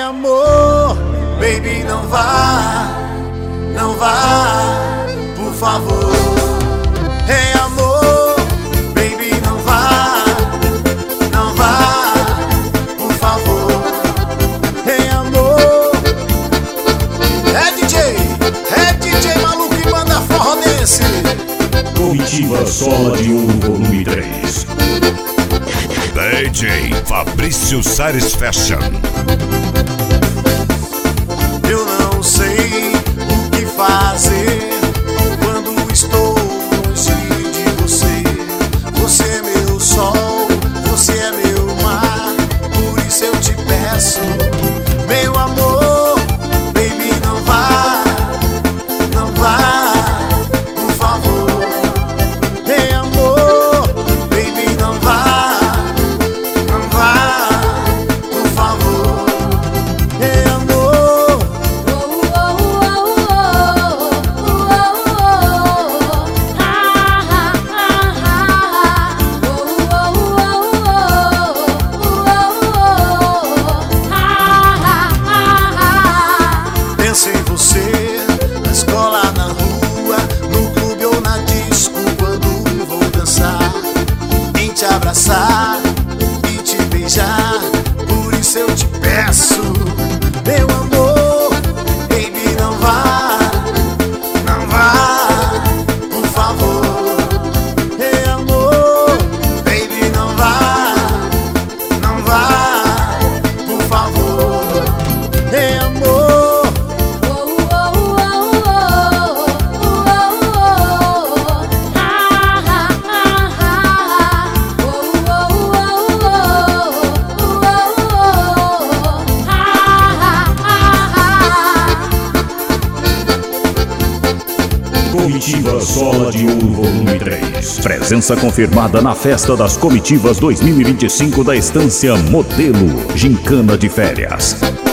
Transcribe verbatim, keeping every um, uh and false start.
amor, baby, não vá, não vá, por favor. Hey amor, baby, não vá, não vá, por favor. Hey amor, é D J, é D J maluco e banda forrodense. Comitiva Sola de Ouro Volume três. D J Fabrício Sares Fashion. Eu não sei o que fazer quando estou longe de você. Você é meu sol, você é meu mar, por isso eu te peço, meu amor, baby, não vá, não vá, por favor. Hey amor, baby, não vá, não vá, por favor. Hey amor, penso em você na escola, na rua, no clube ou na disco, quando vou dançar, em te abraçar e te beijar, por isso eu te peço, meu amor, baby, não vá, não vá, por favor. Hey amor, baby, não vá, não vá, por favor. Hey amor, Comitiva Sola de Ouro Volume três. Presença confirmada na Festa das Comitivas dois mil e vinte e cinco da Estância Modelo Gincana de Férias.